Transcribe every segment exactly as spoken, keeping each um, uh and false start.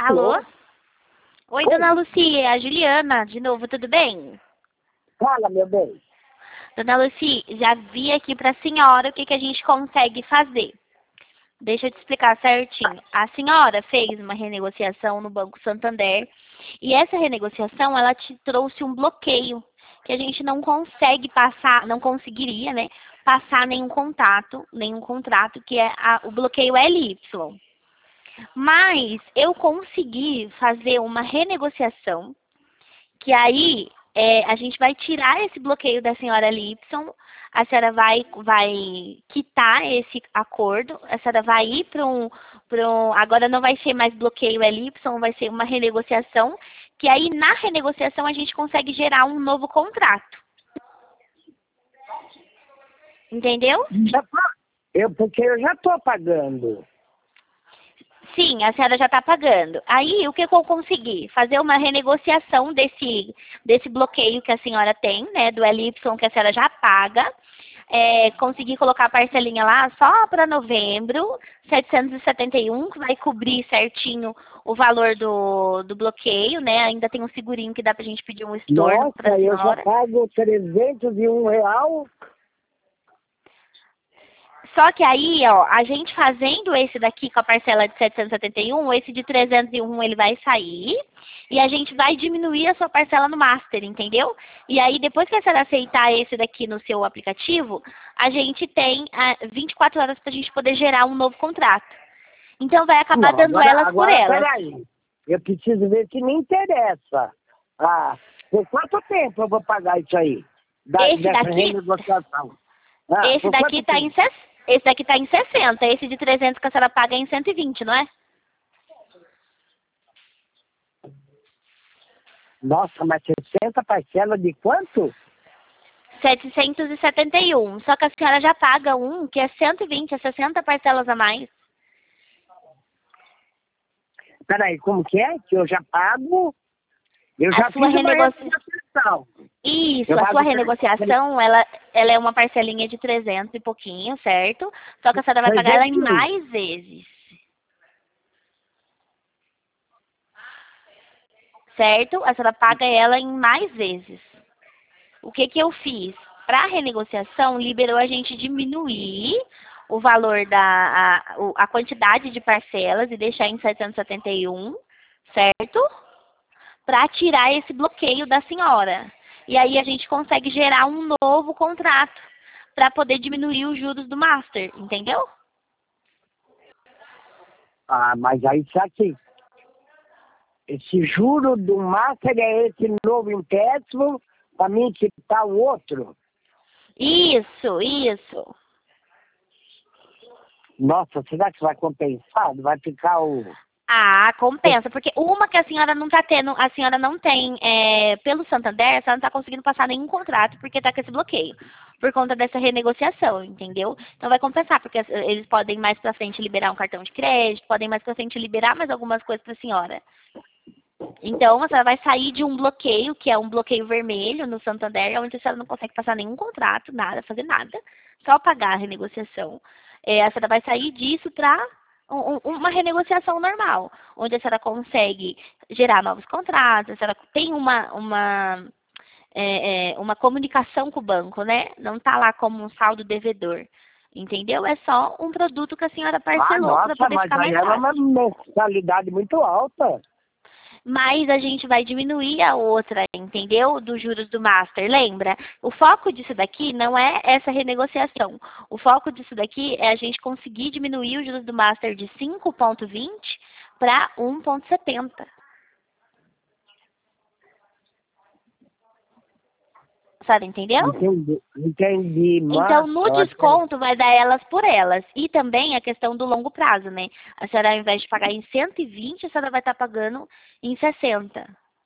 Alô? Alô? Oi, Oi, dona Lucia, é a Juliana, de novo, tudo bem? fala, meu bem. Dona Lucia, já vi aqui para a senhora o que, que a gente consegue fazer. Deixa eu te explicar certinho. A senhora fez uma renegociação no Banco Santander e essa renegociação, ela te trouxe um bloqueio que a gente não consegue passar, não conseguiria, né, passar nenhum contato, nenhum contrato, que é a- o bloqueio L Y. Mas eu consegui fazer uma renegociação que aí é, a gente vai tirar esse bloqueio da senhora Y, a senhora vai, vai quitar esse acordo, a senhora vai ir para um, para um, agora não vai ser mais bloqueio L Y, vai ser uma renegociação, que aí na renegociação a gente consegue gerar um novo contrato. Entendeu? Já tá, eu, porque eu já tô pagando. Sim, a senhora já está pagando. Aí, o que, que eu consegui? Fazer uma renegociação desse, desse bloqueio que a senhora tem, né, do L Y que a senhora já paga. É, consegui colocar a parcelinha lá só para novembro, setecentos e setenta e um, que vai cobrir certinho o valor do, do bloqueio, né? Ainda tem um segurinho que dá pra gente pedir um estorno para a Nossa, eu já senhora. pago trezentos e um real. Só que aí, ó, a gente fazendo esse daqui com a parcela de setecentos e setenta e um, esse de trezentos e um ele vai sair e a gente vai diminuir a sua parcela no Master, entendeu? E aí, depois que a senhora aceitar esse daqui no seu aplicativo, a gente tem ah, vinte e quatro horas para a gente poder gerar um novo contrato. Então, vai acabar Não, dando agora, elas por agora, elas. peraí. Eu preciso ver se me interessa. Ah, por quanto tempo eu vou pagar isso aí? Da, Esse dessa daqui, renegociação? Ah, esse por daqui quanto tá em, tempo? ses- esse daqui tá em sessenta, esse de trezentos que a senhora paga é em cento e vinte, não é? Nossa, mas sessenta parcela de quanto? setecentos e setenta e um. Só que a senhora já paga um que é cento e vinte, é sessenta parcelas a mais. Peraí, como que é? Que eu já pago? Eu A já sua fiz uma renegociação. renegociação. Isso, Eu a sua pago renegociação, ela, ela é uma parcelinha de trezentos e pouquinho, certo? Só que a senhora vai pagar ela trezentos em e um. mais vezes. Certo? A senhora paga ela em mais vezes. O que que eu fiz? Para a renegociação, liberou a gente diminuir o valor da a, o- a quantidade de parcelas e deixar em setecentos e setenta e um, certo? Para tirar esse bloqueio da senhora. E aí a gente consegue gerar um novo contrato para poder diminuir os juros do master, entendeu? Ah, mas aí só que esse juro do Master é esse novo empréstimo para mim quitar o outro. Isso, isso. Nossa, será que vai compensar? Vai ficar o... Ah, compensa, porque uma que a senhora não está tendo, a senhora não tem, é, pelo Santander, a senhora não está conseguindo passar nenhum contrato porque está com esse bloqueio, por conta dessa renegociação, entendeu? Então vai compensar, porque as- eles podem mais para frente liberar um cartão de crédito, podem mais para frente liberar mais algumas coisas para a senhora. Então a senhora vai sair de um bloqueio, que é um bloqueio vermelho no Santander, onde a senhora não consegue passar nenhum contrato, nada, fazer nada, só pagar a renegociação. É, a senhora vai sair disso para um- um- uma renegociação normal, onde a senhora consegue gerar novos contratos, a senhora tem uma, uma, é, é, uma comunicação com o banco, né? Não está lá como um saldo devedor, entendeu? É só um produto que a senhora Ah, parcelou para nossa, poder mas ficar aí mais é uma fácil. mensalidade muito alta. Mas a gente vai diminuir a outra, entendeu? Dos juros do Master. Lembra? O foco disso daqui não é essa renegociação. O foco disso daqui é a gente conseguir diminuir os juros do Master de cinco vírgula vinte para um vírgula setenta. A senhora entendeu? Entendi, entendi. Então, Nossa, no eu até... desconto, vai dar elas por elas. E também a questão do longo prazo, né? A senhora, ao invés de pagar em cento e vinte, a senhora vai estar pagando em sessenta.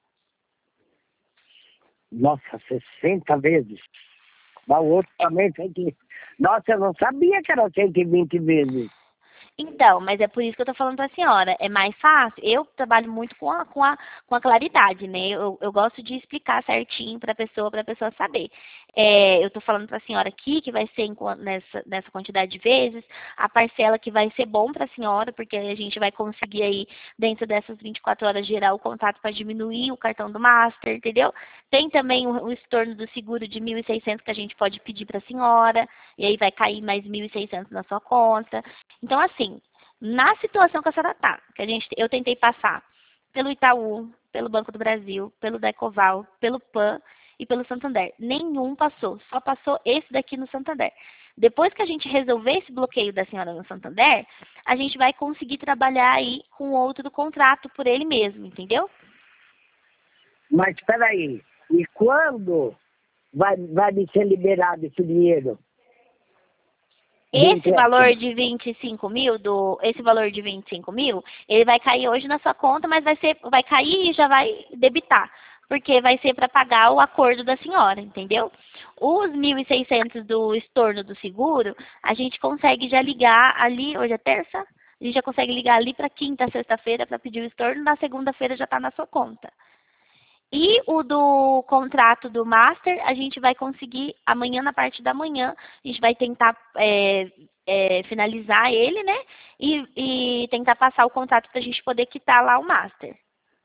Nossa, sessenta vezes. Mas o outro também tem que... Nossa, eu não sabia que era cento e vinte vezes. Então, mas é por isso que eu tô falando pra senhora. É mais fácil. Eu trabalho muito com a, com a, com a claridade, né? Eu, eu gosto de explicar certinho pra pessoa, pra pessoa saber. É, eu tô falando pra senhora aqui que vai ser em quan- nessa, nessa quantidade de vezes, a parcela que vai ser bom pra senhora, porque a gente vai conseguir aí, dentro dessas vinte e quatro horas, gerar o contato para diminuir o cartão do Master, entendeu? Tem também o, o estorno do seguro de mil e seiscentos que a gente pode pedir pra senhora, e aí vai cair mais mil e seiscentos na sua conta. Então, assim, na situação que a senhora está, que a gente, eu tentei passar pelo Itaú, pelo Banco do Brasil, pelo Decoval, pelo PAN e pelo Santander. Nenhum passou, só passou esse daqui no Santander. Depois que a gente resolver esse bloqueio da senhora no Santander, a gente vai conseguir trabalhar aí com outro contrato por ele mesmo, entendeu? Mas espera aí, e quando vai, vai me ser liberado esse dinheiro? Esse valor de vinte e cinco mil, do, esse valor de vinte e cinco mil, ele vai cair hoje na sua conta, mas vai ser, vai cair e já vai debitar, porque vai ser para pagar o acordo da senhora, entendeu? Os mil e seiscentos do estorno do seguro, a gente consegue já ligar ali, hoje é terça, a gente já consegue ligar ali para quinta, sexta-feira para pedir o estorno, na segunda-feira já está na sua conta. E o do contrato do Master, a gente vai conseguir amanhã, na parte da manhã, a gente vai tentar é, é, finalizar ele, né? E, e tentar passar o contrato para a gente poder quitar lá o Master.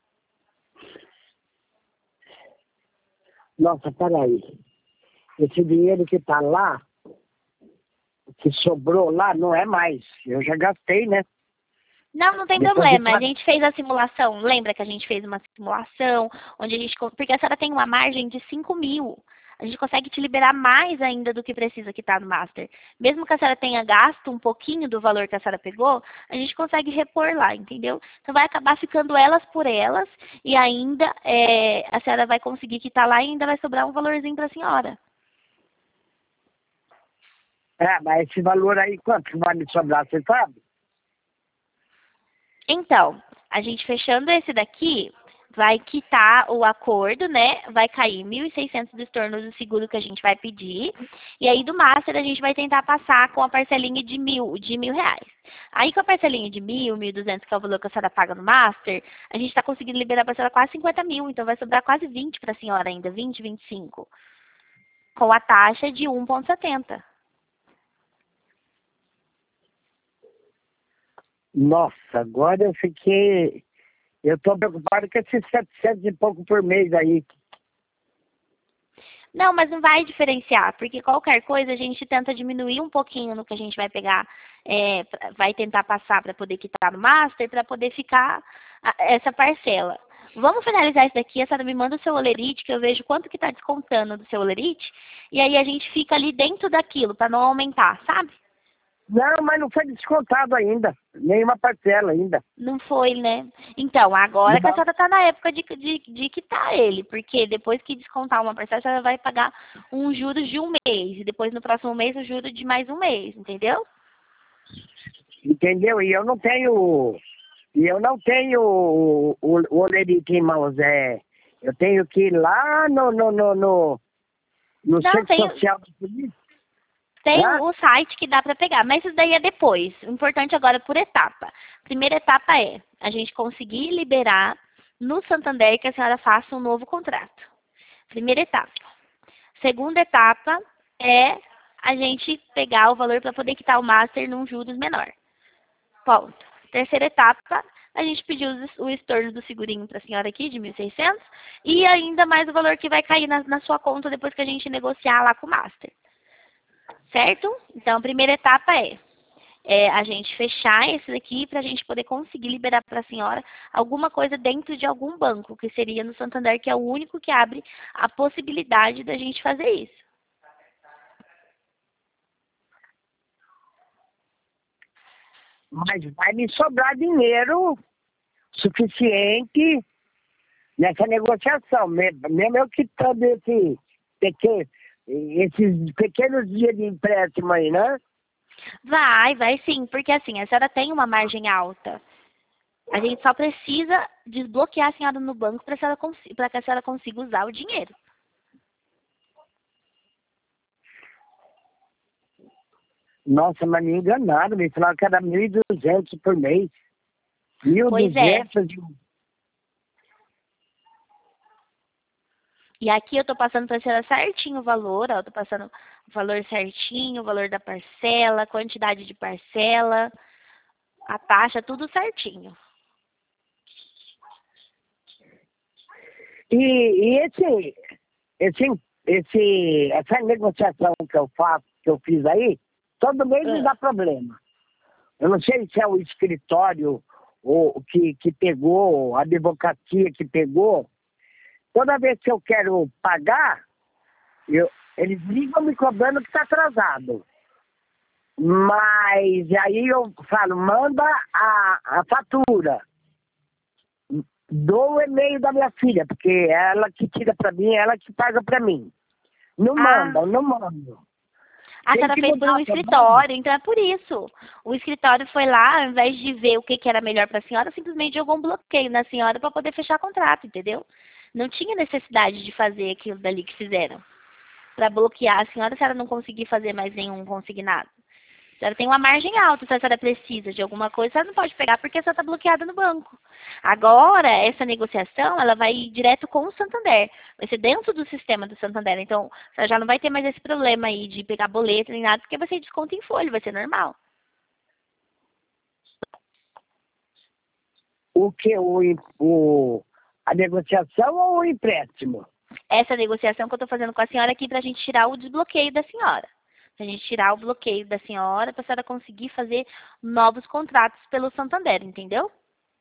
Nossa, peraí. Esse dinheiro que tá lá, que sobrou lá, não é mais. Eu já gastei, né? Não, não tem Depois problema. de... A gente fez a simulação. Lembra que a gente fez uma simulação onde a gente... Porque a senhora tem uma margem de cinco mil. A gente consegue te liberar mais ainda do que precisa que está no Master. Mesmo que a senhora tenha gasto um pouquinho do valor que a senhora pegou, a gente consegue repor lá, entendeu? Então vai acabar ficando elas por elas e ainda é, a senhora vai conseguir quitar lá e ainda vai sobrar um valorzinho para a senhora. É, mas esse valor aí, quanto vai me sobrar, você sabe? Então, a gente fechando esse daqui, vai quitar o acordo, né? Vai cair mil e seiscentos do estorno do seguro que a gente vai pedir. E aí do Master a gente vai tentar passar com a parcelinha de mil, de mil reais. Aí com a parcelinha de mil, mil e duzentos, que é o valor que a senhora paga no Master, a gente está conseguindo liberar para a senhora quase cinquenta mil. Então vai sobrar quase vinte para a senhora ainda, vinte, vinte e cinco. Com a taxa de um vírgula setenta. Nossa, agora eu fiquei... Eu tô preocupado com esses setecentos e pouco por mês aí. Não, mas não vai diferenciar, porque qualquer coisa a gente tenta diminuir um pouquinho no que a gente vai pegar, é, vai tentar passar para poder quitar no Master, para poder ficar a, essa parcela. Vamos finalizar isso daqui, a senhora me manda o seu olerite, que eu vejo quanto que está descontando do seu olerite, e aí a gente fica ali dentro daquilo, para não aumentar, sabe? Não, mas não foi descontado ainda. Nenhuma parcela ainda. Não foi, né? Então, agora Não. que a senhora está na época de, de, de quitar ele, porque depois que descontar uma parcela, a senhora vai pagar um juros de um mês, e depois no próximo mês o juros de mais um mês, entendeu? Entendeu? E eu não tenho... E eu não tenho o, o, o olerite em mãos. É, eu tenho que ir lá no, no, no, no, no Não, centro tem, social de polícia. tem Ah, o site que dá para pegar, mas isso daí é depois. O importante agora é por etapa. Primeira etapa é a gente conseguir liberar no Santander que a senhora faça um novo contrato. Primeira etapa. Segunda etapa é a gente pegar o valor para poder quitar o Master num juros menor. Ponto. Terceira etapa, a gente pediu o estorno do segurinho para a senhora aqui, de mil e seiscentos, e ainda mais o valor que vai cair na, na sua conta depois que a gente negociar lá com o Master. Certo? Então, a primeira etapa é, é a gente fechar esse daqui para a gente poder conseguir liberar para a senhora alguma coisa dentro de algum banco, que seria no Santander, que é o único que abre a possibilidade da gente fazer isso. mas vai me sobrar dinheiro suficiente nessa negociação. Me- Mesmo eu quitando esse pequeno, esses pequenos dias de empréstimo aí, né? Vai, vai sim, porque assim, a senhora tem uma margem alta. A gente só precisa desbloquear a senhora no banco para que a senhora consiga usar o dinheiro. Nossa, mas me enganaram, me falaram que era mil e duzentos por mês. Pois é. mil e duzentos. E aqui eu tô passando pra senhora certinho o valor, ó. Eu tô passando o valor certinho, o valor da parcela, quantidade de parcela, a taxa, tudo certinho. E, e esse, esse, esse, essa negociação que eu faço, que eu fiz aí, todo mês me Ah. dá problema. Eu não sei se é o escritório ou que, que pegou, a advocacia que pegou. Toda vez que eu quero pagar, eu, eles ligam me cobrando que está atrasado. Mas aí eu falo, manda a, a fatura. Dou o e-mail da minha filha, porque é ela que tira para mim, é ela que paga para mim. Não Ah. manda, não mando. A Tem senhora que fez por mudar, um tá escritório, então é por isso. O escritório foi lá, ao invés de ver o que, que era melhor para a senhora, simplesmente jogou um bloqueio na senhora para poder fechar contrato, entendeu? Não tinha necessidade de fazer aquilo dali que fizeram. Para bloquear a senhora se ela não conseguir fazer mais nenhum consignado. A senhora tem uma margem alta, se a senhora precisa de alguma coisa, a senhora não pode pegar porque a senhora está bloqueada no banco. Agora, essa negociação, ela vai direto com o Santander. Vai ser dentro do sistema do Santander. Então, a senhora já não vai ter mais esse problema aí de pegar boleto nem nada, porque vai ser desconto em folha, vai ser normal. O que? O, o, a negociação ou o empréstimo? Essa negociação que eu estou fazendo com a senhora aqui para a gente tirar o desbloqueio da senhora. Para a gente tirar o bloqueio da senhora, para a senhora conseguir fazer novos contratos pelo Santander, entendeu?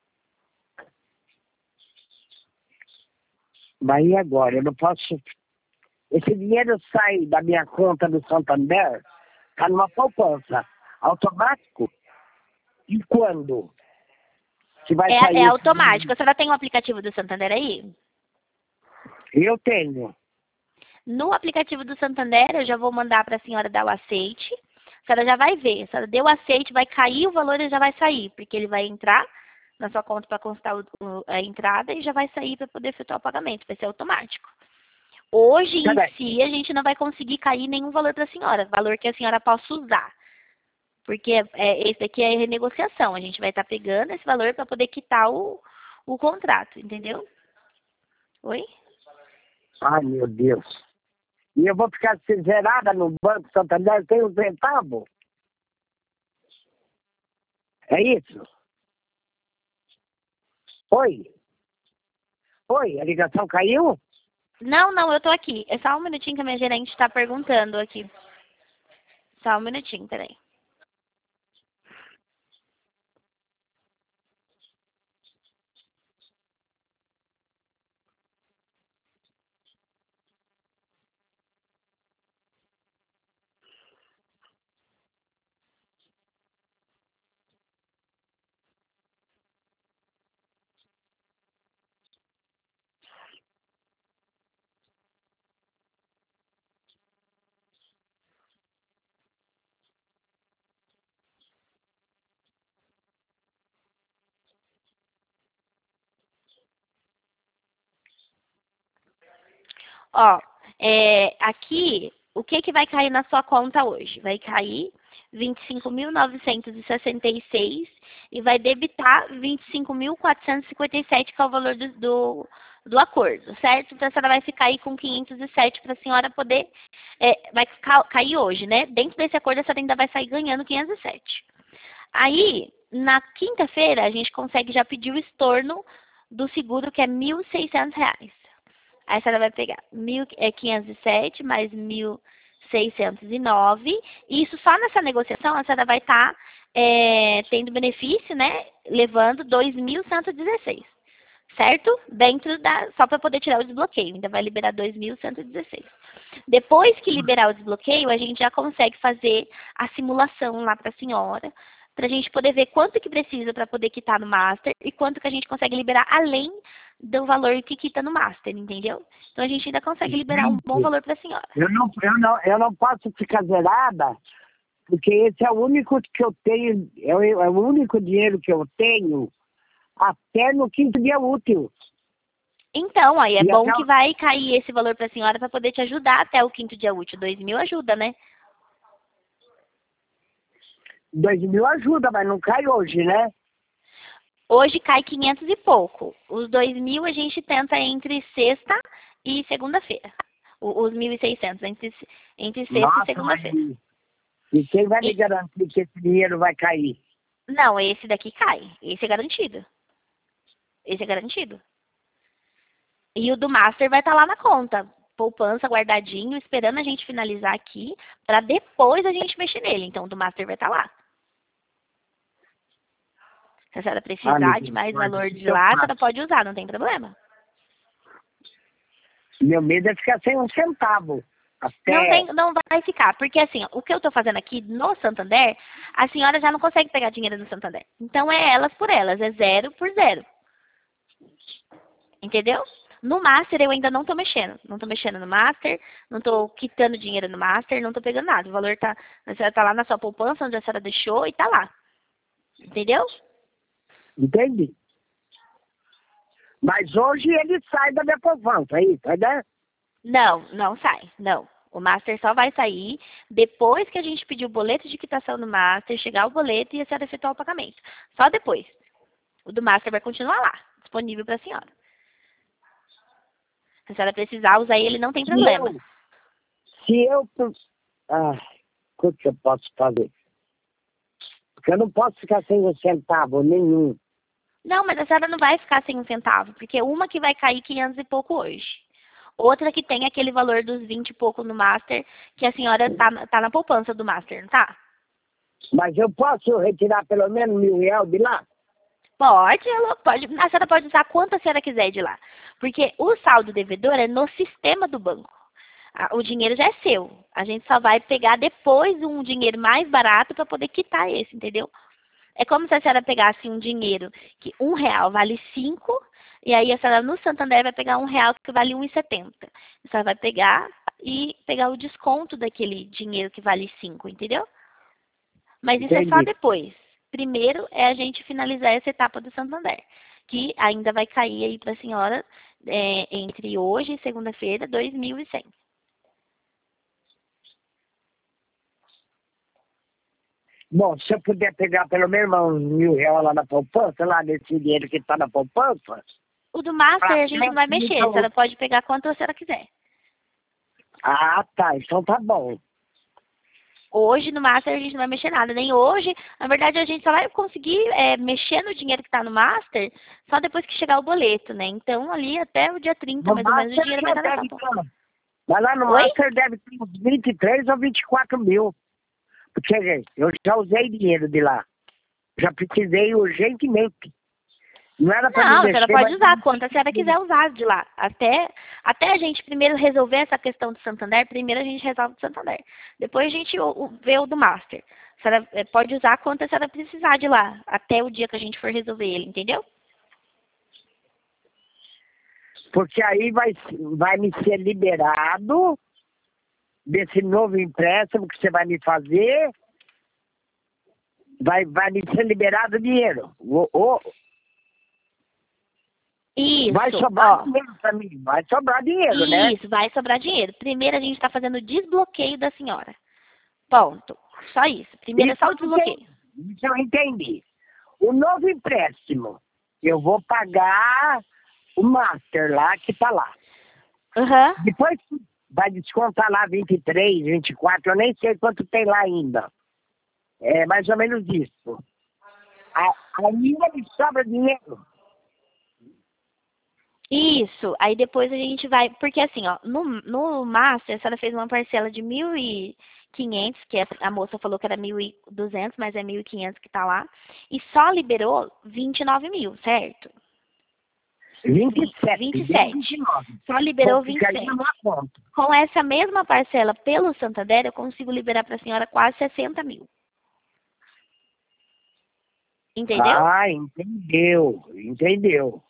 Mas e agora? Eu não posso... Esse dinheiro sai da minha conta do Santander, está numa poupança. Automático? E quando? Que vai É, sair é esse automático. dinheiro? A senhora tem o aplicativo do Santander aí? Eu tenho. No aplicativo do Santander, eu já vou mandar para a senhora dar o aceite. A senhora já vai ver. A senhora deu o aceite, vai cair o valor e já vai sair, porque ele vai entrar na sua conta para constar o, o, a entrada e já vai sair para poder efetuar o pagamento. Vai ser automático. Hoje, em Peraí. si, a gente não vai conseguir cair nenhum valor para a senhora, valor que a senhora possa usar. Porque é, esse daqui é renegociação. A gente vai estar tá pegando esse valor para poder quitar o, o contrato, entendeu? Oi? Ai, meu Deus. E eu vou ficar zerada no Banco Santander sem um centavo? É isso? Oi? Oi, a ligação caiu? Não, não, eu tô aqui. É só um minutinho que a minha gerente está perguntando aqui. Só um minutinho, peraí. Ó, é, aqui, o que que vai cair na sua conta hoje? Vai cair vinte e cinco mil novecentos e sessenta e seis e vai debitar vinte e cinco mil quatrocentos e cinquenta e sete, que é o valor do, do, do acordo, certo? Então, a senhora vai ficar aí com quinhentos e sete para a senhora poder... É, vai ca cair hoje, né? Dentro desse acordo, a senhora ainda vai sair ganhando quinhentos e sete. Aí, na quinta-feira, a gente consegue já pedir o estorno do seguro, que é mil e seiscentos reais. Aí a senhora vai pegar mil quinhentos e sete mais mil seiscentos e nove. E isso só nessa negociação a senhora vai estar tá, é, tendo benefício, né? Levando dois mil cento e dezesseis. Certo? Dentro da. Só para poder tirar o desbloqueio. Ainda vai liberar dois mil cento e dezesseis. Depois que liberar o desbloqueio, a gente já consegue fazer a simulação lá para a senhora, para a gente poder ver quanto que precisa para poder quitar no Master e quanto que a gente consegue liberar além do valor que quita no Master, entendeu? Então a gente ainda consegue liberar um bom valor para a senhora. Eu não, eu, não, eu não posso ficar zerada, porque esse é o único que eu tenho, é o, é o único dinheiro que eu tenho até no quinto dia útil. Então, aí é E bom até... que vai cair esse valor para a senhora para poder te ajudar até o quinto dia útil. Dois mil ajuda, né? Dois mil ajuda, mas não cai hoje, né? Hoje cai quinhentos e pouco. Os dois mil a gente tenta entre sexta e segunda-feira. O- Os mil e seiscentos entre, entre sexta e Nossa, mas segunda-feira. e e quem vai me E- garantir que esse dinheiro vai cair? Não, esse daqui cai. Esse é garantido. Esse é garantido. E o do Master vai estar lá na conta. Poupança, guardadinho, esperando a gente finalizar aqui, para depois a gente mexer nele. Então o do Master vai estar lá. Se a senhora Ah, precisar de mais misericórdia, o valor que de que eu lá, a senhora faço? pode usar, não tem problema. Meu medo é ficar sem um centavo. Não tem, Até. não vai ficar, porque assim, ó, o que eu estou fazendo aqui no Santander, a senhora já não consegue pegar dinheiro no Santander. Então é elas por elas, é zero por zero. Entendeu? No Master eu ainda não estou mexendo. Não estou mexendo no Master, não estou quitando dinheiro no Master, não estou pegando nada. O valor tá, a senhora tá lá na sua poupança, onde a senhora deixou e tá lá. Entendeu? Entende? Mas hoje ele sai da minha poupança, aí, tá né? Não, não sai, não. O Master só vai sair depois que a gente pedir o boleto de quitação no Master, chegar o boleto e a senhora efetuar o pagamento. Só depois. O do Master vai continuar lá, disponível para a senhora. Se a senhora precisar usar ele, não tem Se problema. eu. Se eu. Ah, o que eu posso fazer? Porque eu não posso ficar sem um centavo nenhum. Não, mas a senhora não vai ficar sem um centavo, porque uma que vai cair quinhentos e pouco hoje. Outra que tem aquele valor dos vinte e pouco no Master, que a senhora tá, tá na poupança do Master, não tá? Mas eu posso retirar pelo menos mil reais de lá? Pode, ela pode, a senhora pode usar quanto a senhora quiser de lá. Porque o saldo devedor é no sistema do banco. A- O dinheiro já é seu. A gente só vai pegar depois um dinheiro mais barato para poder quitar esse, entendeu? É como se a senhora pegasse um dinheiro que um real vale cinco, e aí a senhora no Santander vai pegar um real que vale um e setenta. A senhora vai pegar e pegar o desconto daquele dinheiro que vale cinco, entendeu? Mas isso é só Entendi. depois. Primeiro é a gente finalizar essa etapa do Santander, que ainda vai cair aí para a senhora é, entre hoje e segunda-feira, dois mil e cem. Bom, se eu puder pegar pelo menos uns mil reais lá na poupança, lá nesse dinheiro que está na poupança. O do Master pra a gente não vai frente, mexer, a então. senhora pode pegar quanto a senhora quiser. Ah, tá. Então tá bom. Hoje no Master a gente não vai mexer nada, nem hoje. Na verdade, a gente só vai conseguir é, mexer no dinheiro que está no Master só depois que chegar o boleto, né? Então, ali até o dia trinta, No mais ou menos, o Master dinheiro vai já estar na sua deve conta. ter. Mas lá no Oi? Master deve ter uns vinte e três ou vinte e quatro mil. Porque eu já usei dinheiro de lá. Já precisei urgentemente. Não era para me Não, a senhora mexer, pode mas. usar quanto a senhora quiser usar de lá. Até, até a gente primeiro resolver essa questão do Santander, primeiro a gente resolve o Santander. Depois a gente o- o- vê o do Master. A senhora eh, pode usar quanto a senhora precisar de lá, até o dia que a gente for resolver ele, entendeu? Porque aí vai, vai me ser liberado desse novo empréstimo que você vai me fazer. Vai, vai me ser liberado o dinheiro. O, o, vai Isso, sobrar ó. dinheiro para mim. Vai sobrar dinheiro, né? Isso, vai sobrar dinheiro. Primeiro a gente está fazendo o desbloqueio da senhora. Ponto. Só isso. Primeiro é Isso só o eu entendi. desbloqueio. Isso eu entendi. O novo empréstimo, eu vou pagar o master lá que tá lá. Aham. Depois vai descontar lá vinte e três, vinte e quatro, eu nem sei quanto tem lá ainda. É mais ou menos isso. A- Aí me sobra dinheiro. Isso. Aí depois a gente vai. Porque assim, ó, no, no Master, a senhora fez uma parcela de mil e quinhentos, que a, a moça falou que era mil e duzentos, mas é mil e quinhentos que tá lá. E só liberou vinte e nove mil, certo? vinte e sete, vinte e deu sete. vinte e nove. Só liberou Fica aí na vinte e sete. minha conta. Com essa mesma parcela pelo Santander, eu consigo liberar para a senhora quase sessenta mil. Entendeu? Ah, entendeu, entendeu.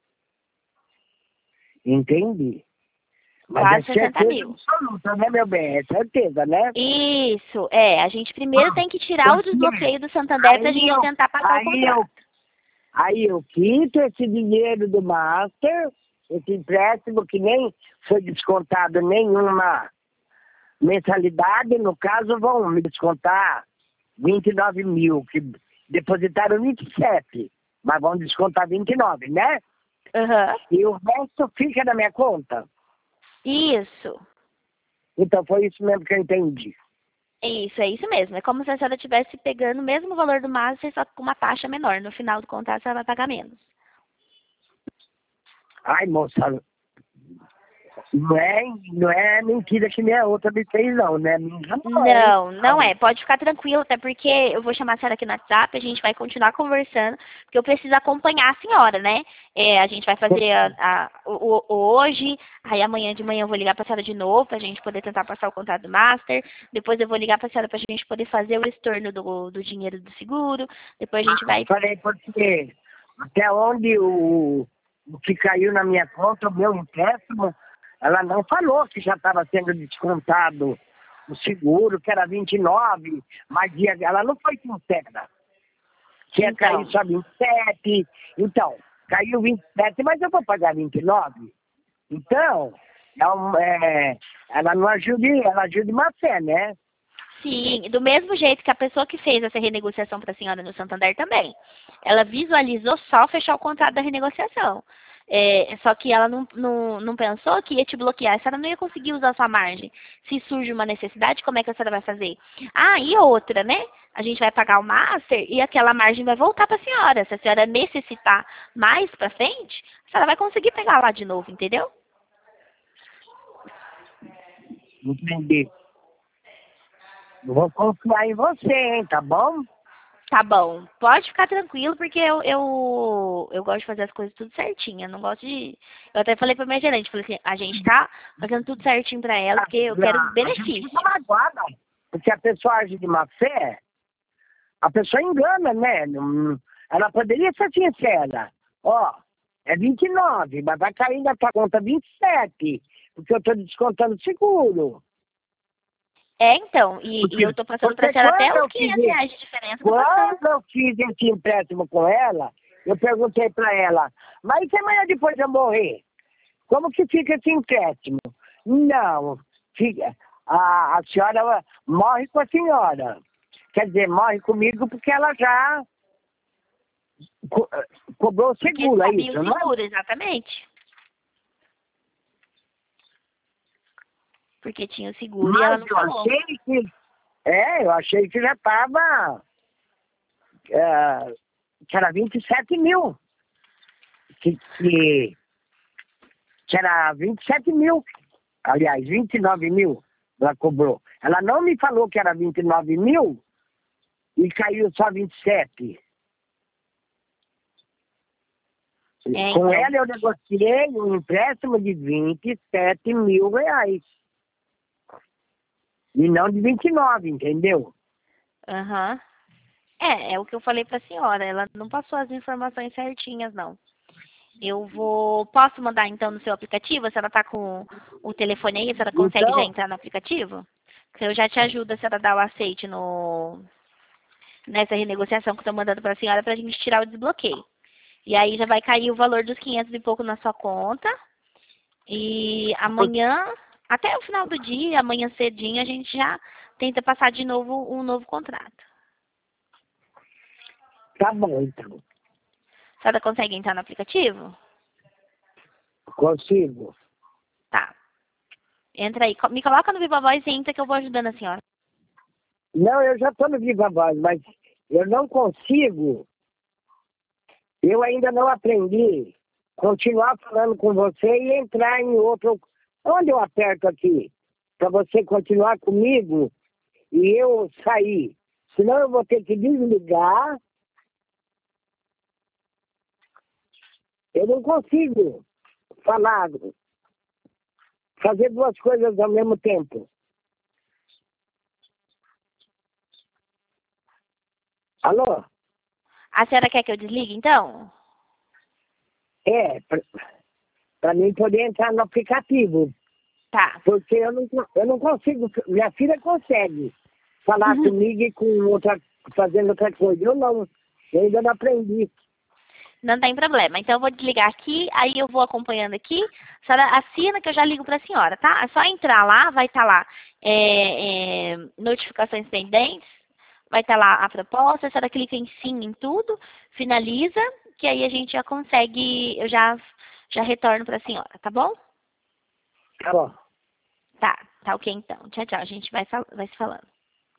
Entendi. Mas Quase é sessenta certeza mil. absoluta, né, meu bem? É certeza, né? Isso, é. A gente primeiro Ah, tem que tirar o porque desbloqueio do Santander para a aí gente eu, tentar passar o aí eu, contrato. aí eu quito esse dinheiro do Master, esse empréstimo que nem foi descontado nenhuma mensalidade, no caso vão me descontar vinte e nove mil, que depositaram vinte e sete, mas vão descontar vinte e nove, né? Aham. E o resto fica na minha conta. Isso. Então foi isso mesmo que eu entendi. Isso, é isso mesmo. É como se a senhora estivesse pegando o mesmo valor do Master, só que com uma taxa menor. No final do contrato, a senhora vai pagar menos. Ai, moça, não é, não é mentira que minha outra me fez, não, né? Me enganou, hein? Não, não é. Pode ficar tranquilo, até porque eu vou chamar a senhora aqui no WhatsApp, a gente vai continuar conversando, porque eu preciso acompanhar a senhora, né? É, a gente vai fazer a, a- o, o- hoje, aí amanhã de manhã eu vou ligar para a senhora de novo, para a gente poder tentar passar o contrato do Master. Depois eu vou ligar para a senhora para a gente poder fazer o estorno do, do dinheiro do seguro. Depois a gente vai... Falei porque até onde o, o que caiu na minha conta, o meu empréstimo, ela não falou que já estava sendo descontado o seguro, que era vinte e nove, mas ia- ela não foi sincera. Que ia Então, cair só vinte e sete. Então, caiu vinte e sete, mas eu vou pagar vinte e nove. Então, é um, é, ela não ajuda, ela ajuda de má fé, né? sim, do mesmo jeito que a pessoa que fez essa renegociação para a senhora no Santander também. Ela visualizou só fechar o contrato da renegociação. É, só que ela não, não, não pensou que ia te bloquear. A senhora não ia conseguir usar a sua margem. Se surge uma necessidade, como é que a senhora vai fazer? Ah, e outra, né? A gente vai pagar o Master e aquela margem vai voltar para a senhora. Se a senhora necessitar mais para frente, a senhora vai conseguir pegar lá de novo, entendeu? Entendi. Eu vou confiar em você, hein, tá bom? Tá bom, pode ficar tranquilo, porque eu, eu, eu gosto de fazer as coisas tudo certinho. Eu não gosto de. Eu até falei pra minha gerente, falei assim, a gente tá fazendo tudo certinho pra ela, porque eu quero A, a gente benefício. fica magoada, porque a pessoa age de má fé, a pessoa engana, né? Não- Ela poderia ser sincera. Ó, é vinte e nove, mas vai cair na tua conta vinte e sete, porque eu tô descontando seguro. É, então, e, e Porque, eu tô passando pra porque senhora até quando os eu fiz, quinhentos reais de diferença, tô passando. quando eu fiz esse empréstimo com ela, eu perguntei pra ela, mas e se amanhã depois eu morrer? Como que fica esse empréstimo? Não, fica, a, a senhora morre com a senhora. Quer dizer, morre comigo porque ela já co- cobrou o Porque seguro, é sabia isso, o não é? seguro, exatamente. Porque tinha o seguro e ela Mas não eu falou. achei que, é, eu achei que já estava, que era vinte e sete mil, que, que, que era vinte e sete mil, aliás, vinte e nove mil ela cobrou. Ela não me falou que era vinte e nove mil e caiu só vinte e sete. É, Com então. ela eu negociei um empréstimo de vinte e sete mil reais. E não de vinte e nove, entendeu? Aham. É, é o que eu falei pra senhora. Ela não passou as informações certinhas, não. Eu vou. Posso mandar então no seu aplicativo? A senhora tá com o telefone aí? A senhora consegue já Então, entrar no aplicativo? Que eu já te ajudo a senhora dar o aceite no, nessa renegociação que eu tô mandando pra senhora pra gente tirar o desbloqueio. E aí já vai cair o valor dos quinhentos e pouco na sua conta. E amanhã, até o final do dia, amanhã cedinho, a gente já tenta passar de novo um novo contrato. tá bom, então. A senhora consegue entrar no aplicativo? Consigo. Tá. Entra aí. Co- Me coloca no Viva Voz e entra que eu vou ajudando a senhora. Não, eu já estou no Viva Voz, mas eu não consigo, eu ainda não aprendi continuar falando com você e entrar em outro. Onde eu aperto aqui? Para você continuar comigo e eu sair. Senão eu vou ter que desligar. Eu não consigo falar, fazer duas coisas ao mesmo tempo. Alô? A senhora quer que eu desligue, então? É, para mim poder entrar no aplicativo. Tá. Porque eu não, eu não consigo. Minha filha consegue falar Uhum. comigo e com outra, fazendo outra coisa. Eu não. Eu ainda não aprendi. Não tem problema. Então eu vou desligar aqui, aí eu vou acompanhando aqui. A senhora assina que eu já ligo para a senhora, tá? É só entrar lá, vai estar lá é, é, notificações pendentes. vai estar lá a proposta, a senhora clica em sim em tudo, finaliza, que aí a gente já consegue, eu já, já retorno para a senhora, tá bom? Tá bom. Tá, tá ok então. Tchau, tchau. A gente vai, fal- vai se falando.